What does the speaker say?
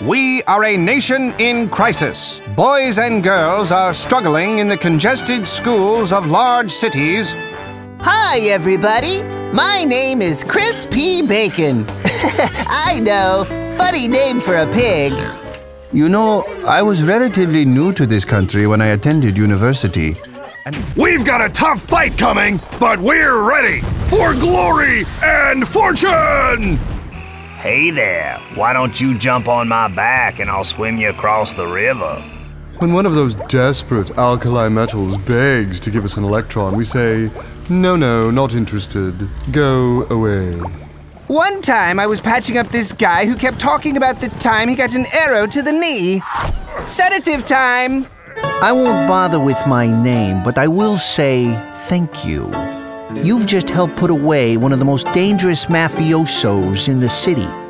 We are a nation in crisis. Boys and girls are struggling in the congested schools of large cities. Hi, everybody. My name is Chris P. Bacon. I know, funny name for a pig. You know, I was relatively new to this country when I attended university. We've got a tough fight coming, but we're ready for glory and fortune! Hey there, why don't you jump on my back and I'll swim you across the river? When one of those desperate alkali metals begs to give us an electron, we say, no, not interested. Go away. One time I was patching up this guy who kept talking about the time he got an arrow to the knee. Sedative time! I won't bother with my name, but I will say thank you. You've just helped put away one of the most dangerous mafiosos in the city.